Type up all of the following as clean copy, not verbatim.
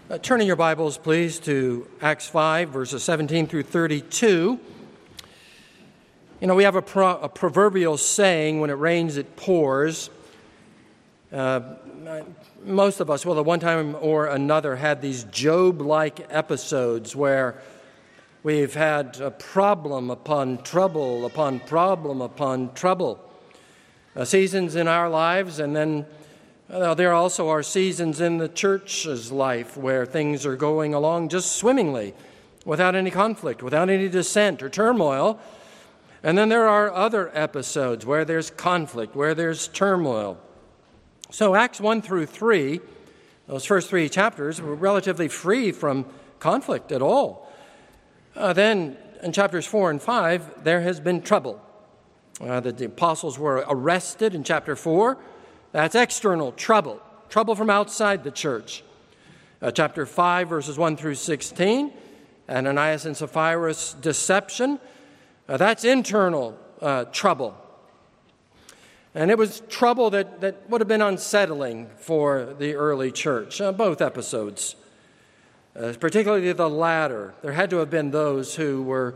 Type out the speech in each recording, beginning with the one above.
Turn in your Bibles, please, to Acts 5, verses 17 through 32. You know, we have a proverbial saying, when it rains, it pours. Most of us will, at one time or another, had these Job-like episodes where we've had problem upon trouble upon problem upon trouble. Seasons in our lives, and then there also are seasons in the church's life where things are going along just swimmingly, without any conflict, without any dissent or turmoil. And then there are other episodes where there's conflict, where there's turmoil. So Acts 1 through 3, those first three chapters, were relatively free from conflict at all. Then in chapters 4 and 5, there has been trouble. The apostles were arrested in chapter 4. That's external trouble from outside the church. Chapter 5, verses 1 through 16, Ananias and Sapphira's deception. That's internal trouble. And it was trouble that would have been unsettling for the early church, both episodes. Particularly the latter. There had to have been those who were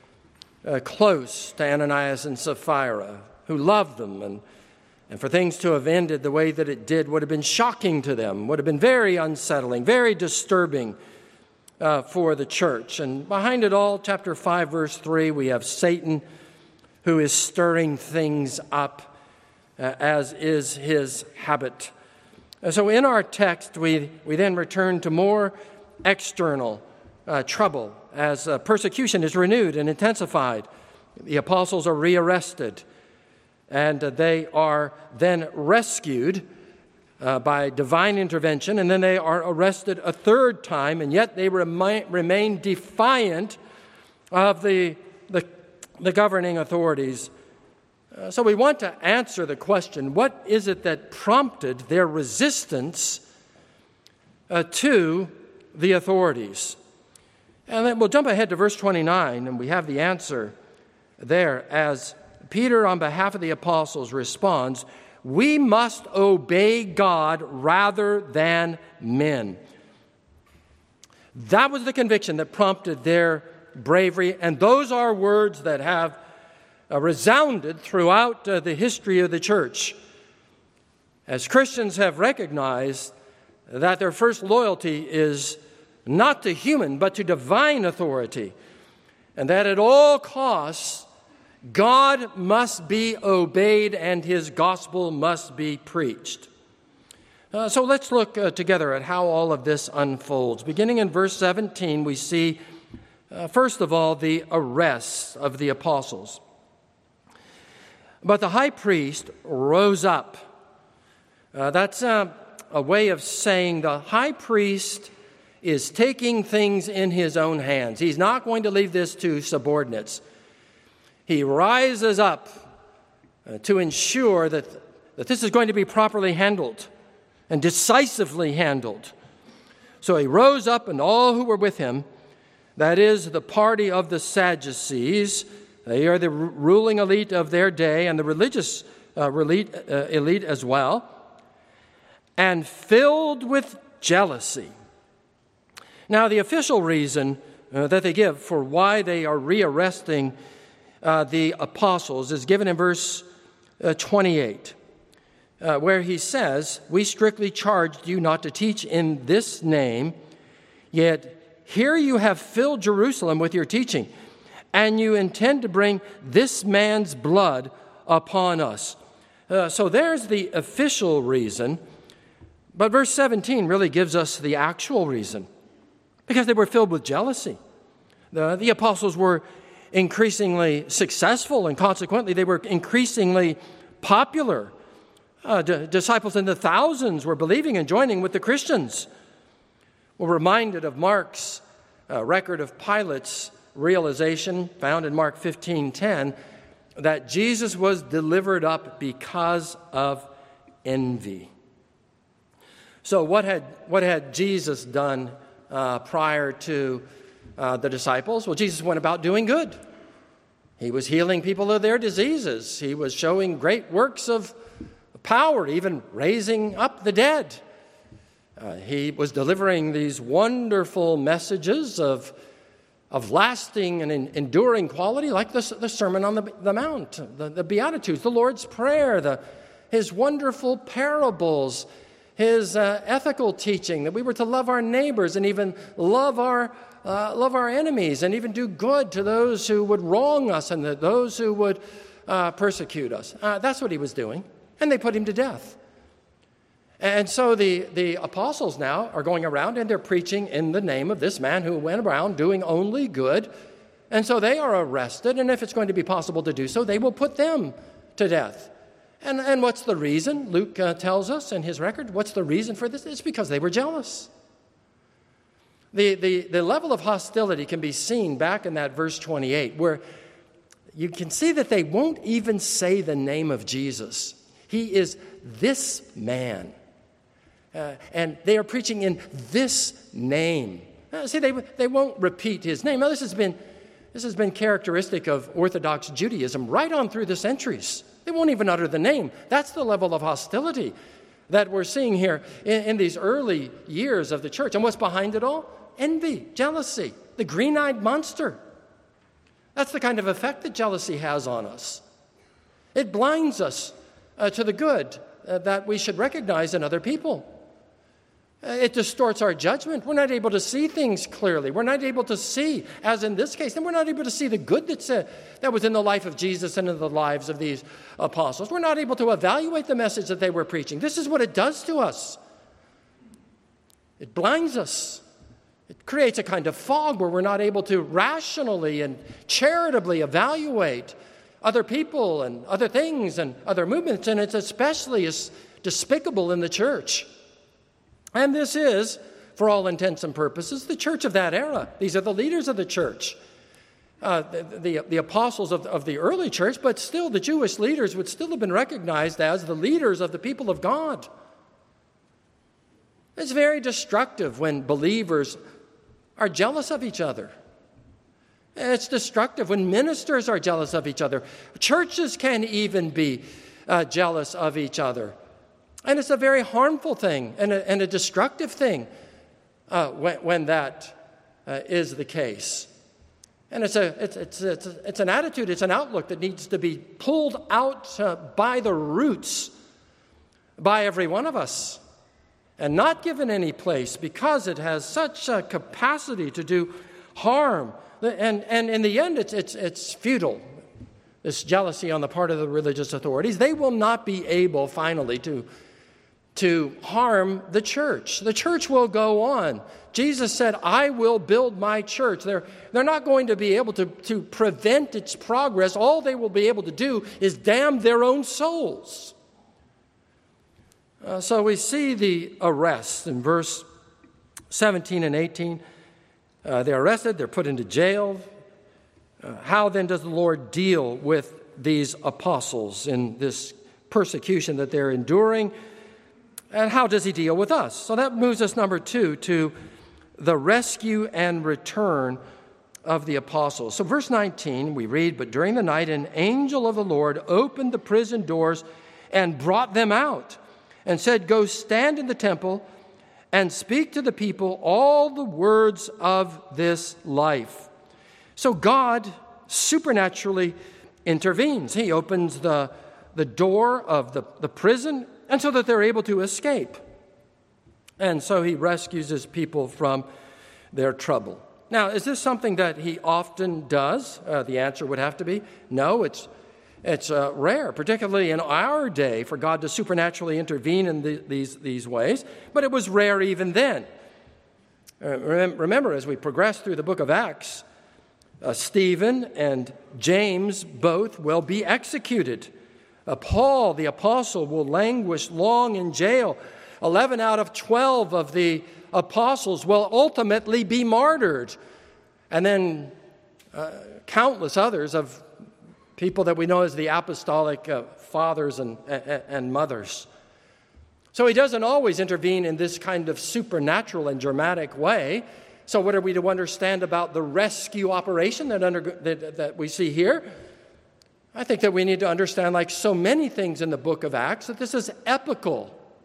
close to Ananias and Sapphira, who loved them, and for things to have ended the way that it did would have been shocking to them, would have been very unsettling, very disturbing for the church. And behind it all, chapter 5, verse 3, we have Satan who is stirring things up, as is his habit. So in our text, we then return to more external trouble as persecution is renewed and intensified. The apostles are rearrested, and they are then rescued by divine intervention, and then they are arrested a third time, and yet they remain defiant of the governing authorities. So we want to answer the question, what is it that prompted their resistance to the authorities? And then we'll jump ahead to verse 29, and we have the answer there as Peter, on behalf of the apostles, responds, "We must obey God rather than men." That was the conviction that prompted their bravery, and those are words that have resounded throughout the history of the church. As Christians have recognized that their first loyalty is not to human, but to divine authority, and that at all costs, God must be obeyed and his gospel must be preached. So let's look together at how all of this unfolds. Beginning in verse 17, we see, first of all, the arrests of the apostles. But the high priest rose up. That's a way of saying the high priest is taking things in his own hands. He's not going to leave this to subordinates. He rises up to ensure that this is going to be properly handled and decisively handled. So he rose up, and all who were with him, that is, the party of the Sadducees, they are the ruling elite of their day and the religious elite as well, and filled with jealousy. Now, the official reason that they give for why they are rearresting the apostles is given in verse 28, where he says, "We strictly charged you not to teach in this name, yet here you have filled Jerusalem with your teaching, and you intend to bring this man's blood upon us." So there's the official reason, but verse 17 really gives us the actual reason, because they were filled with jealousy. The apostles were increasingly successful, and consequently they were increasingly popular. Disciples in the thousands were believing and joining with the Christians. We're reminded of Mark's record of Pilate's realization, found in Mark 15:10, that Jesus was delivered up because of envy. So what had Jesus done prior to the disciples? Well, Jesus went about doing good. He was healing people of their diseases. He was showing great works of power, even raising up the dead. He was delivering these wonderful messages of lasting and enduring quality, like the Sermon on the Mount, the Beatitudes, the Lord's Prayer, his wonderful parables, his ethical teaching that we were to love our neighbors and even love our enemies and even do good to those who would wrong us and those who would persecute us. That's what he was doing, and they put him to death. And so the apostles now are going around and they're preaching in the name of this man who went around doing only good. And so they are arrested, and if it's going to be possible to do so, they will put them to death. And what's the reason? Luke tells us in his record, what's the reason for this? It's because they were jealous. The level of hostility can be seen back in that verse 28, where you can see that they won't even say the name of Jesus. He is this man. And they are preaching in this name. See, they won't repeat his name. Now, this has been characteristic of Orthodox Judaism right on through the centuries. They won't even utter the name. That's the level of hostility that we're seeing here in these early years of the church. And what's behind it all? Envy, jealousy, the green-eyed monster. That's the kind of effect that jealousy has on us. It blinds us to the good that we should recognize in other people. It distorts our judgment. We're not able to see things clearly. We're not able to see, as in this case, and we're not able to see the good that was in the life of Jesus and in the lives of these apostles. We're not able to evaluate the message that they were preaching. This is what it does to us. It blinds us. It creates a kind of fog where we're not able to rationally and charitably evaluate other people and other things and other movements, and it's especially despicable in the church. And this is, for all intents and purposes, the church of that era. These are the leaders of the church, the apostles of the early church, but still the Jewish leaders would still have been recognized as the leaders of the people of God. It's very destructive when believers are jealous of each other. It's destructive when ministers are jealous of each other. Churches can even be jealous of each other. And it's a very harmful thing and a destructive thing when that is the case. And it's an attitude, it's an outlook that needs to be pulled out by the roots by every one of us and not given any place because it has such a capacity to do harm. And in the end, it's futile. This jealousy on the part of the religious authorities, they will not be able finally to harm the church. The church will go on. Jesus said, I will build my church. They're not going to be able to prevent its progress. All they will be able to do is damn their own souls. So we see the arrests in verse 17 and 18. They're arrested, they're put into jail. How then does the Lord deal with these apostles in this persecution that they're enduring? And how does he deal with us? So that moves us, number 2, to the rescue and return of the apostles. So verse 19, we read, but during the night an angel of the Lord opened the prison doors and brought them out and said, go stand in the temple and speak to the people all the words of this life. So God supernaturally intervenes. He opens the door of the prison, and so that they're able to escape. And so he rescues his people from their trouble. Now, is this something that he often does? The answer would have to be no. It's rare, particularly in our day, for God to supernaturally intervene in these ways. But it was rare even then. Remember, as we progress through the book of Acts, Stephen and James both will be executed. Paul, the apostle, will languish long in jail. 11 out of 12 of the apostles will ultimately be martyred. And then countless others of people that we know as the apostolic fathers and mothers. So he doesn't always intervene in this kind of supernatural and dramatic way. So what are we to understand about the rescue operation that we see here? I think that we need to understand, like so many things in the book of Acts, that this is epical.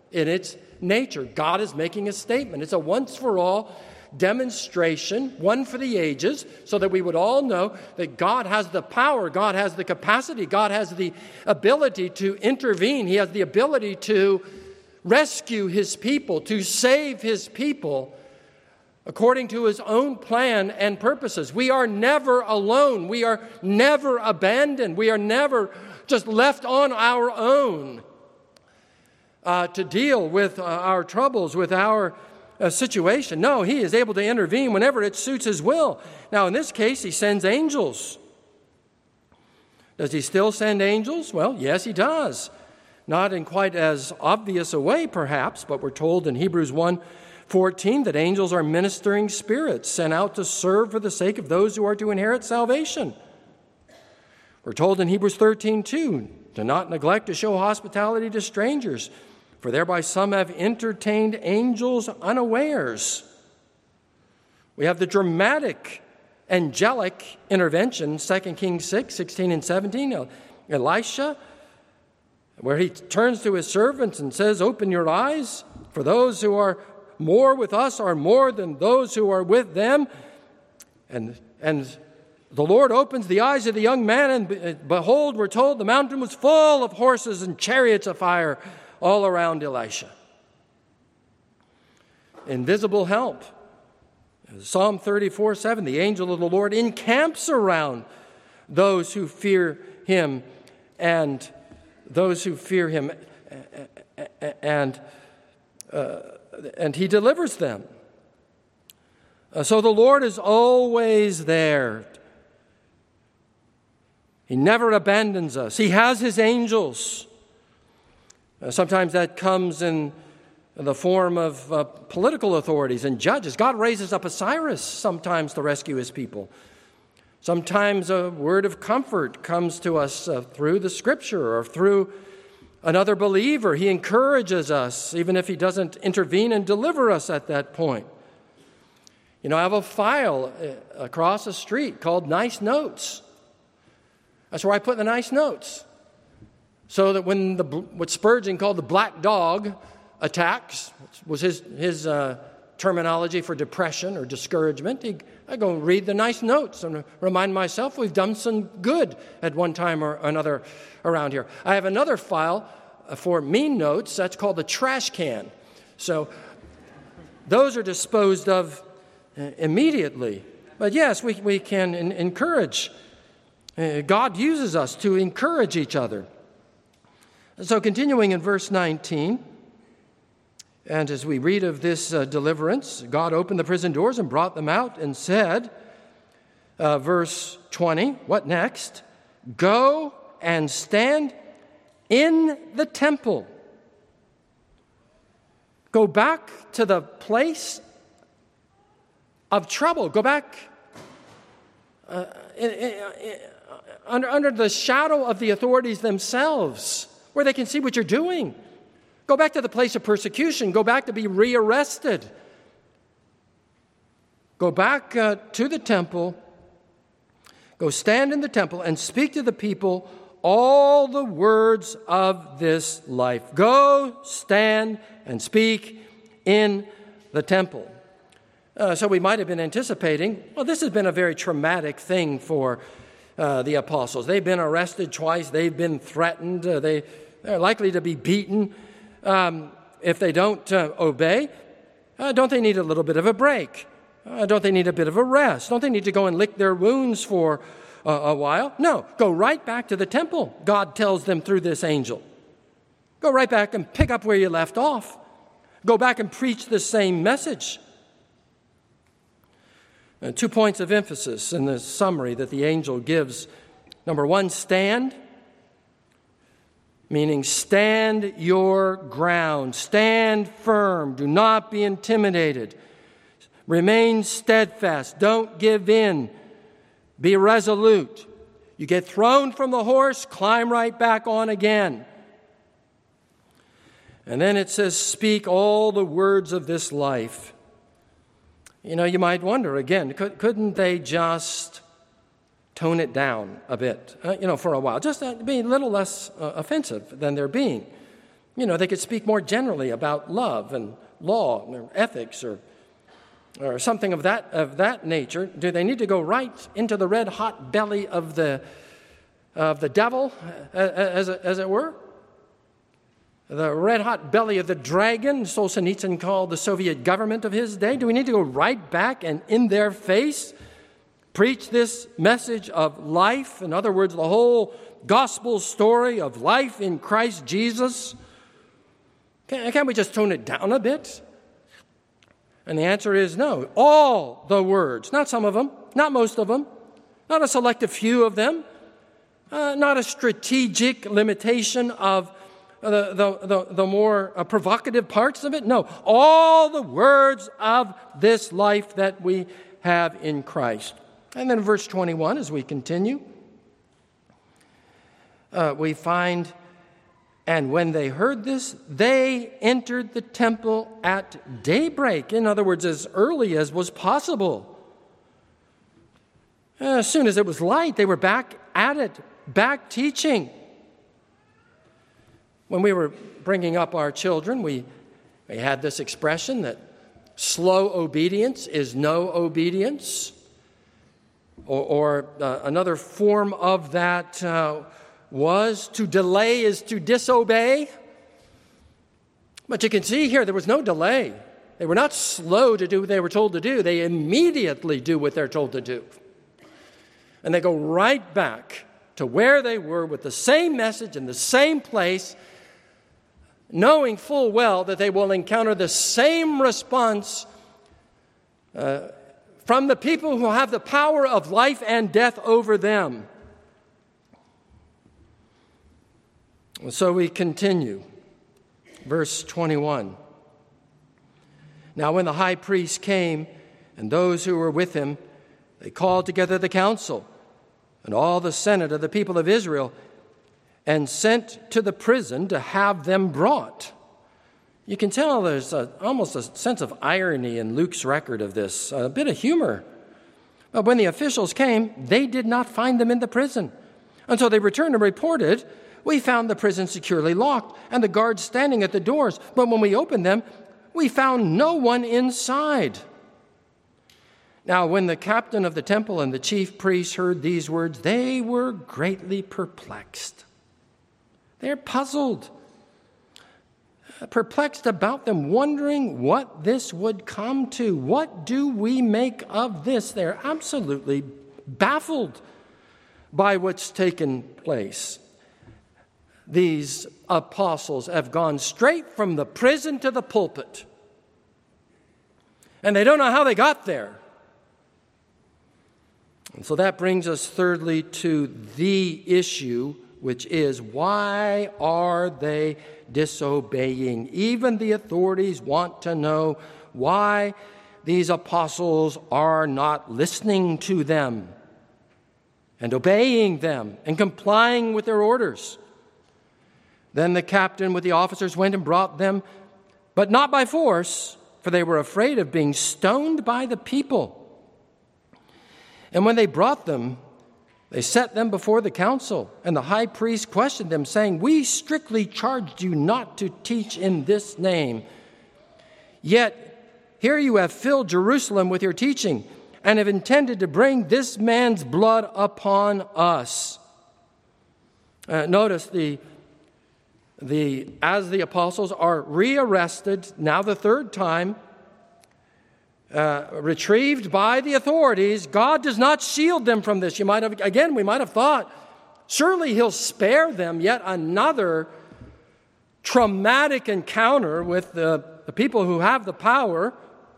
in its nature. God is making a statement. It's a once-for-all demonstration, one for the ages, so that we would all know that God has the power, God has the capacity, God has the ability to intervene. He has the ability to rescue his people, to save his people according to his own plan and purposes. We are never alone. We are never abandoned. We are never just left on our own to deal with our troubles, with our situation. No, he is able to intervene whenever it suits his will. Now, in this case, he sends angels. Does he still send angels? Well, yes, he does. Not in quite as obvious a way, perhaps, but we're told in Hebrews 1:14 that angels are ministering spirits sent out to serve for the sake of those who are to inherit salvation. We're told in Hebrews 13:2 to not neglect to show hospitality to strangers, for thereby some have entertained angels unawares. We have the dramatic angelic intervention, 2 Kings 6:16 and 17, Elisha, where he turns to his servants and says, "Open your eyes, for those who are more with us are more than those who are with them." And the Lord opens the eyes of the young man, and behold, we're told the mountain was full of horses and chariots of fire all around Elisha. Invisible help. Psalm 34:7, the angel of the Lord encamps around those who fear him and he delivers them. So the Lord is always there. He never abandons us. He has his angels. Sometimes that comes in the form of political authorities and judges. God raises up a Cyrus sometimes to rescue his people. Sometimes a word of comfort comes to us through the Scripture or through another believer. He encourages us, even if he doesn't intervene and deliver us at that point. You know, I have a file across the street called Nice Notes. That's where I put the nice notes. So that when what Spurgeon called the black dog attacks, was his terminology for depression or discouragement, I go read the nice notes and remind myself we've done some good at one time or another around here. I have another file for mean notes. That's called the trash can. So those are disposed of immediately. But yes, we can encourage. God uses us to encourage each other. So continuing in verse 19, and as we read of this deliverance, God opened the prison doors and brought them out and said, verse 20, what next? Go and stand in the temple. Go back to the place of trouble. Go back under the shadow of the authorities themselves, where they can see what you're doing. Go back to the place of persecution. Go back to be rearrested. Go back to the temple. Go stand in the temple and speak to the people all the words of this life. Go stand and speak in the temple. So we might have been anticipating, well, this has been a very traumatic thing for the apostles. They've been arrested twice. They've been threatened. They're likely to be beaten if they don't obey. Don't they need a little bit of a break? Don't they need a bit of a rest? Don't they need to go and lick their wounds for a while? No, go right back to the temple, God tells them through this angel. Go right back and pick up where you left off. Go back and preach the same message. 2 points of emphasis in the summary that the angel gives. Number one, stand, meaning stand your ground. Stand firm. Do not be intimidated. Remain steadfast. Don't give in. Be resolute. You get thrown from the horse, climb right back on again. And then it says, speak all the words of this life. You know, you might wonder again, couldn't they just tone it down a bit, for a while, just to be a little less offensive than they're being? They could speak more generally about love and law or ethics or something of that nature. Do they need to go right into the red-hot belly of the devil, as it were? The red-hot belly of the dragon, Solzhenitsyn called the Soviet government of his day? Do we need to go right back and in their face preach this message of life? In other words, the whole gospel story of life in Christ Jesus? Can't we just tone it down a bit? And the answer is no. All the words, not some of them, not most of them, not a selective few of them, not a strategic limitation of the more provocative parts of it. No, all the words of this life that we have in Christ. And then verse 21, as we continue, we find, and when they heard this, they entered the temple at daybreak. In other words, as early as was possible. As soon as it was light, they were back at it, back teaching. When we were bringing up our children, we had this expression that slow obedience is no obedience. Or another form of that was to delay is to disobey. But you can see here there was no delay. They were not slow to do what they were told to do. They immediately do what they're told to do. And they go right back to where they were with the same message in the same place, knowing full well that they will encounter the same response from the people who have the power of life and death over them. So we continue. Verse 21. Now when the high priest came and those who were with him, they called together the council and all the senate of the people of Israel and sent to the prison to have them brought. You can tell there's almost a sense of irony in Luke's record of this, a bit of humor. But when the officials came, they did not find them in the prison. And so they returned and reported, "We found the prison securely locked and the guards standing at the doors. But when we opened them, we found no one inside." Now, when the captain of the temple and the chief priests heard these words, they were greatly perplexed. They're puzzled, perplexed about them, wondering what this would come to. What do we make of this? They're absolutely baffled by what's taken place. These apostles have gone straight from the prison to the pulpit, and they don't know how they got there. And so that brings us thirdly to the issue, which is, why are they disobeying? Even the authorities want to know why these apostles are not listening to them and obeying them and complying with their orders. Then the captain with the officers went and brought them, but not by force, for they were afraid of being stoned by the people. And when they brought them, they set them before the council, and the high priest questioned them, saying, "We strictly charged you not to teach in this name. Yet here you have filled Jerusalem with your teaching, and have intended to bring this man's blood upon us." Notice as the apostles are rearrested, now the third time, retrieved by the authorities, God does not shield them from this. We might have thought, surely he'll spare them yet another traumatic encounter with the people who have the power.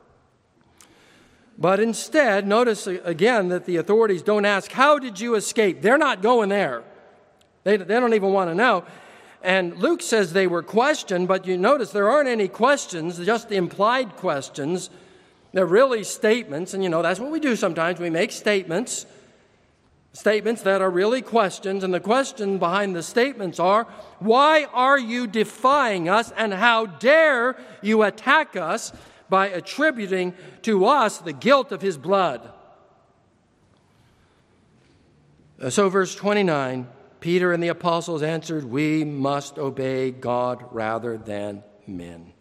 But instead, notice again that the authorities don't ask, "How did you escape?" They're not going there. They don't even want to know. And Luke says they were questioned, but you notice there aren't any questions, just implied questions. They're really statements, and that's what we do sometimes. We make statements that are really questions, and the question behind the statements are, why are you defying us, and how dare you attack us by attributing to us the guilt of his blood? So verse 29, Peter and the apostles answered, "We must obey God rather than men."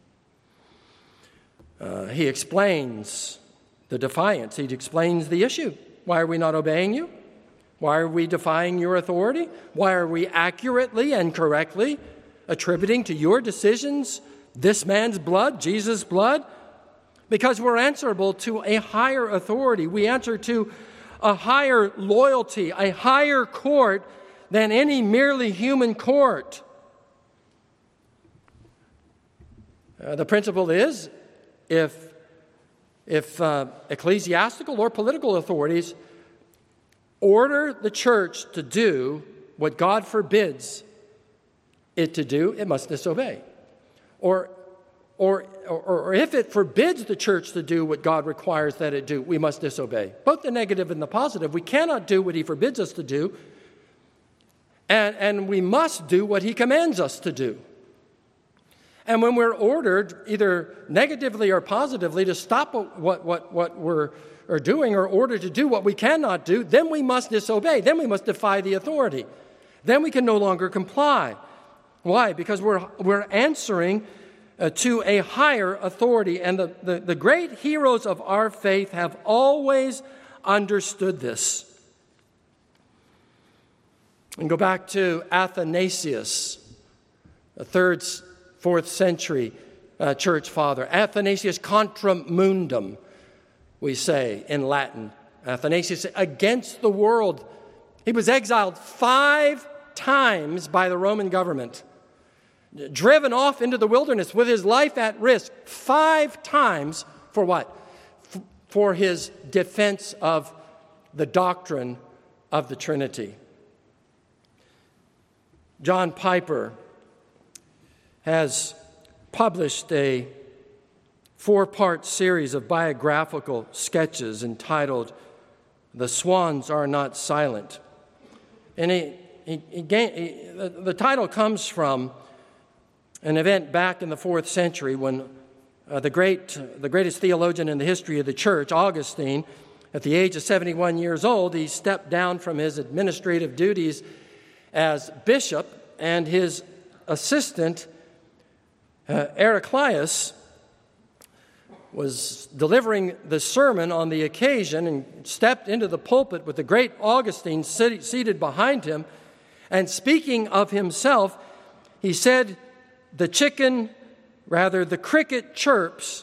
He explains the defiance. He explains the issue. Why are we not obeying you? Why are we defying your authority? Why are we accurately and correctly attributing to your decisions this man's blood, Jesus' blood? Because we're answerable to a higher authority. We answer to a higher loyalty, a higher court than any merely human court. The principle is, if ecclesiastical or political authorities order the church to do what God forbids it to do, it must disobey. Or if it forbids the church to do what God requires that it do, we must disobey. Both the negative and the positive. We cannot do what he forbids us to do, and we must do what he commands us to do. And when we're ordered, either negatively or positively, to stop what we're doing, or ordered to do what we cannot do, then we must disobey. Then we must defy the authority. Then we can no longer comply. Why? Because we're answering to a higher authority. And the great heroes of our faith have always understood this. And go back to Athanasius, the 3rd, 4th century church father. Athanasius contra mundum, we say in Latin. Athanasius against the world. He was exiled 5 times by the Roman government. Driven off into the wilderness with his life at risk 5 times for what? For his defense of the doctrine of the Trinity. John Piper has published a 4-part series of biographical sketches entitled "The Swans Are Not Silent." And the title comes from an event back in the 4th century when the greatest theologian in the history of the church, Augustine, at the age of 71 years old, he stepped down from his administrative duties as bishop, and his assistant, Heraclius, was delivering the sermon on the occasion and stepped into the pulpit with the great Augustine seated behind him. And speaking of himself, he said, the cricket chirps,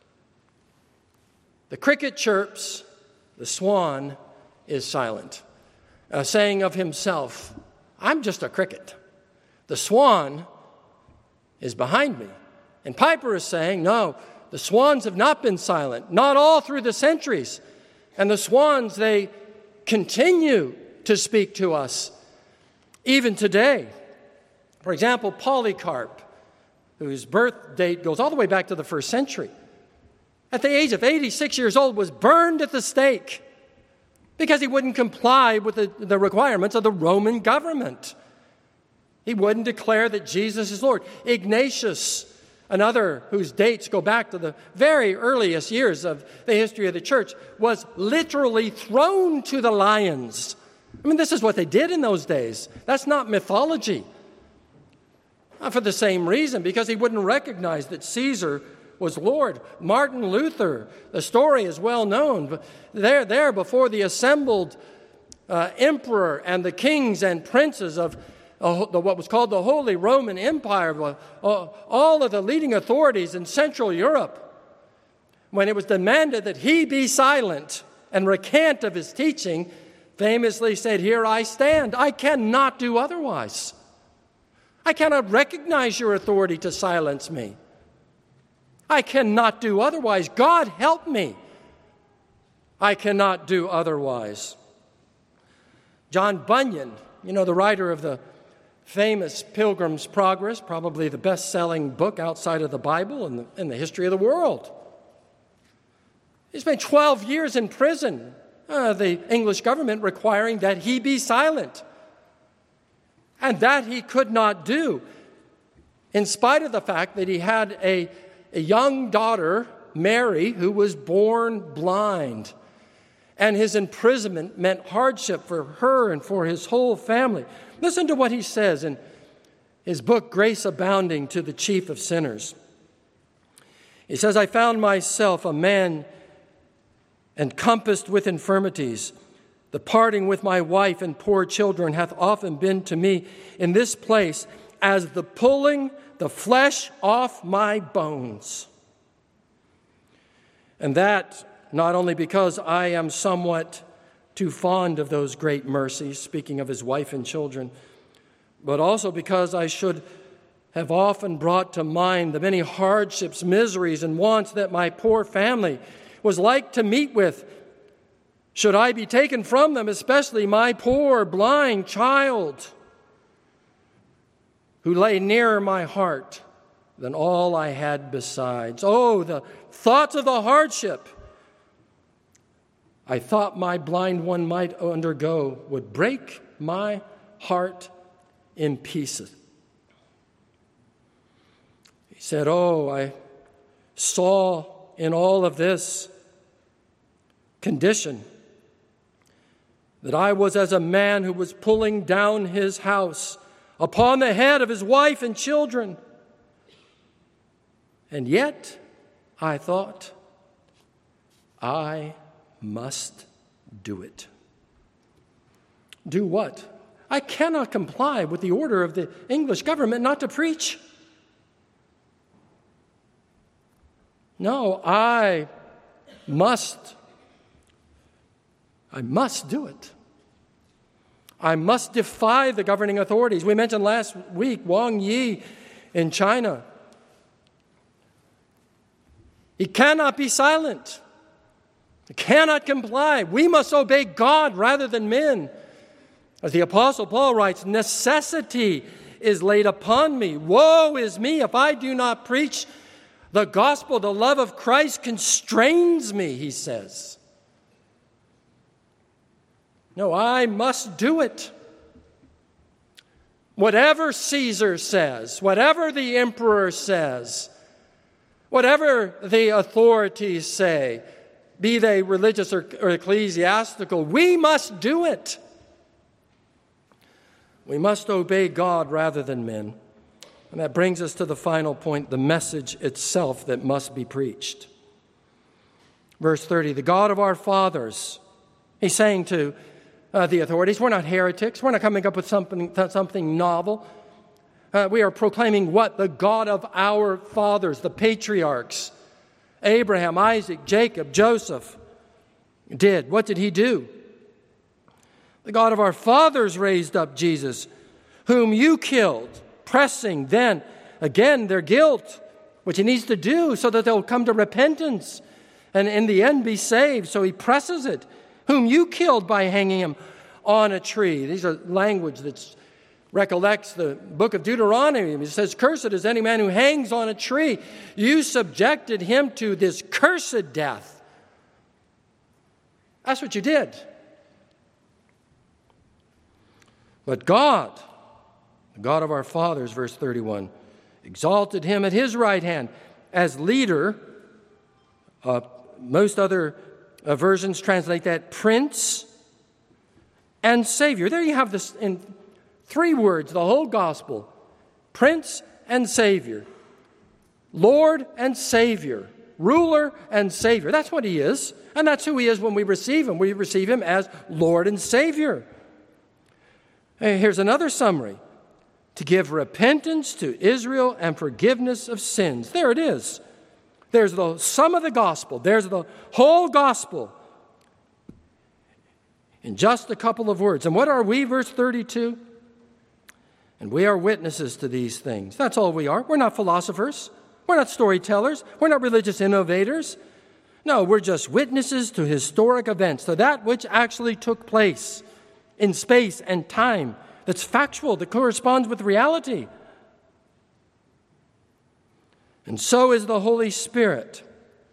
the swan is silent. Saying of himself, I'm just a cricket. The swan is behind me. And Piper is saying, no, the swans have not been silent, not all through the centuries. And the swans, they continue to speak to us even today. For example, Polycarp, whose birth date goes all the way back to the 1st century, at the age of 86 years old, was burned at the stake because he wouldn't comply with the requirements of the Roman government. He wouldn't declare that Jesus is Lord. Ignatius, another whose dates go back to the very earliest years of the history of the church, was literally thrown to the lions. I mean, this is what they did in those days. That's not mythology. For the same reason, because he wouldn't recognize that Caesar was Lord. Martin Luther, the story is well known. But there before the assembled emperor and the kings and princes of what was called the Holy Roman Empire, all of the leading authorities in Central Europe, when it was demanded that he be silent and recant of his teaching, famously said, "Here I stand. I cannot do otherwise. I cannot recognize your authority to silence me. I cannot do otherwise. God help me. I cannot do otherwise." John Bunyan, the writer of the famous Pilgrim's Progress, probably the best-selling book outside of the Bible in the history of the world. He spent 12 years in prison, the English government requiring that he be silent. And that he could not do, in spite of the fact that he had a young daughter, Mary, who was born blind. and his imprisonment meant hardship for her and for his whole family. Listen to what he says in his book, Grace Abounding to the Chief of Sinners. He says, I found myself a man encompassed with infirmities. The parting with my wife and poor children hath often been to me in this place as the pulling the flesh off my bones. And that not only because I am somewhat too fond of those great mercies, speaking of his wife and children, but also because I should have often brought to mind the many hardships, miseries, and wants that my poor family was like to meet with, should I be taken from them, especially my poor blind child, who lay nearer my heart than all I had besides. Oh, the thoughts of the hardship I thought my blind one might undergo would break my heart in pieces. He said, oh, I saw in all of this condition that I was as a man who was pulling down his house upon the head of his wife and children. And yet, I thought, I must do it. Do what? I cannot comply with the order of the English government not to preach. No, I must do it. I must defy the governing authorities. We mentioned last week Wang Yi in China. He cannot be silent. He cannot comply. We must obey God rather than men. As the Apostle Paul writes, necessity is laid upon me. Woe is me if I do not preach the gospel. The love of Christ constrains me, he says. No, I must do it. Whatever Caesar says, whatever the emperor says, whatever the authorities say, be they religious or ecclesiastical, we must do it. We must obey God rather than men. And that brings us to the final point, the message itself that must be preached. Verse 30, the God of our fathers, he's saying to the authorities, we're not heretics. We're not coming up with something novel. We are proclaiming what the God of our fathers, the patriarchs, Abraham, Isaac, Jacob, Joseph, did. What did he do? The God of our fathers raised up Jesus, whom you killed, pressing then again their guilt, which he needs to do so that they'll come to repentance and in the end be saved. So he presses it, whom you killed by hanging him on a tree. These are language that recollects the book of Deuteronomy. It says, cursed is any man who hangs on a tree. You subjected him to this cursed death. That's what you did. But God, the God of our fathers, verse 31, exalted him at his right hand as leader. Most other versions translate that Prince and Savior. There you have this in 3 words, the whole gospel. Prince and Savior. Lord and Savior. Ruler and Savior. That's what he is. And that's who he is when we receive him. We receive him as Lord and Savior. Here's another summary. To give repentance to Israel and forgiveness of sins. There it is. There's the sum of the gospel. There's the whole gospel. In just a couple of words. And what are we? Verse 32. And we are witnesses to these things. That's all we are. We're not philosophers. We're not storytellers. We're not religious innovators. No, we're just witnesses to historic events, to that which actually took place in space and time, that's factual, that corresponds with reality. And so is the Holy Spirit,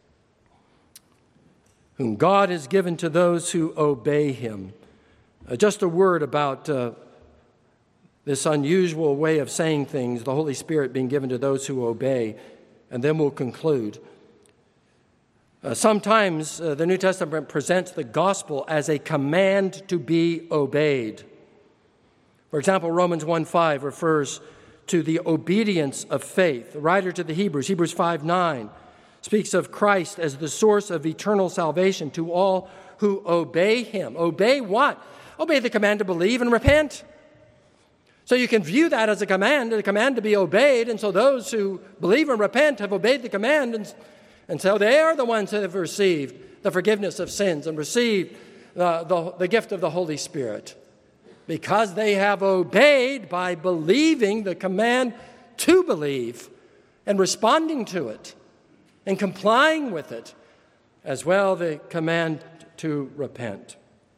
whom God has given to those who obey him. Just a word about this unusual way of saying things, the Holy Spirit being given to those who obey, and then we'll conclude. Sometimes the New Testament presents the gospel as a command to be obeyed. For example, Romans 1:5 refers to the obedience of faith. The writer to the Hebrews 5:9, speaks of Christ as the source of eternal salvation to all who obey him. Obey what? Obey the command to believe and repent. So you can view that as a command to be obeyed, and so those who believe and repent have obeyed the command, and so they are the ones that have received the forgiveness of sins and received the gift of the Holy Spirit, because they have obeyed by believing the command to believe and responding to it and complying with it, as well the command to repent.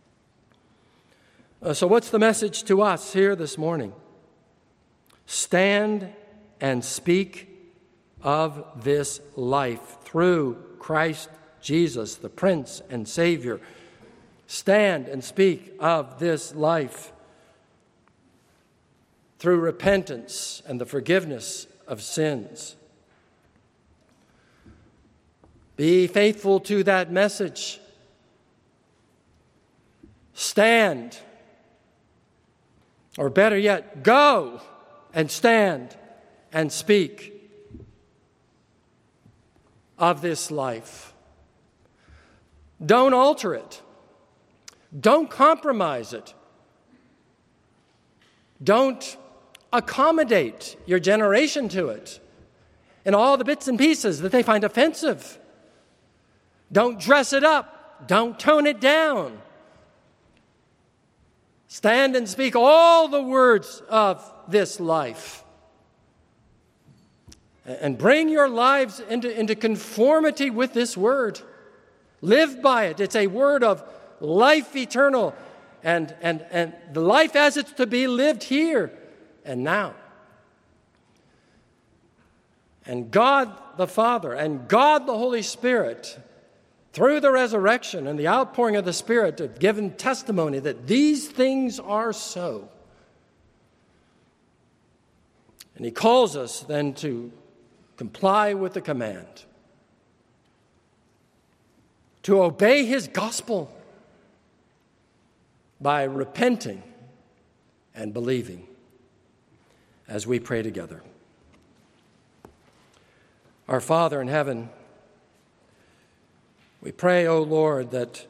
So what's the message to us here this morning? Stand and speak of this life through Christ Jesus, the Prince and Savior. Stand and speak of this life through repentance and the forgiveness of sins. Be faithful to that message. Stand, or better yet, go and stand and speak of this life. Don't alter it. Don't compromise it. Don't accommodate your generation to it in all the bits and pieces that they find offensive. Don't dress it up. Don't tone it down. Stand and speak all the words of this life. And bring your lives into conformity with this word. Live by it. It's a word of life eternal, and the life as it's to be lived here and now. And God the Father and God the Holy Spirit, through the resurrection and the outpouring of the Spirit, have given testimony that these things are so. And he calls us then to comply with the command, to obey his gospel by repenting and believing, as we pray together. Our Father in heaven, we pray, O Lord, that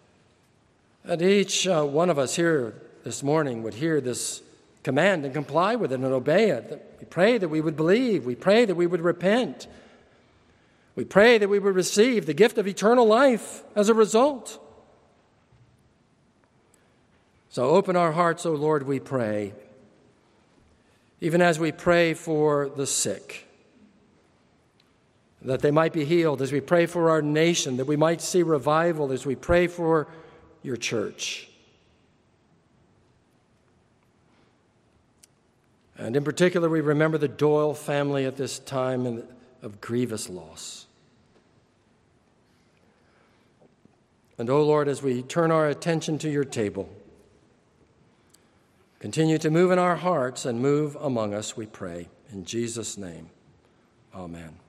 each one of us here this morning would hear this command and comply with it and obey it. We pray that we would believe. We pray that we would repent. We pray that we would receive the gift of eternal life as a result. So open our hearts, O Lord, we pray, even as we pray for the sick, that they might be healed, as we pray for our nation, that we might see revival, as we pray for your church. And in particular, we remember the Doyle family at this time of grievous loss. And, O Lord, as we turn our attention to your table, continue to move in our hearts and move among us, we pray. In Jesus' name, amen.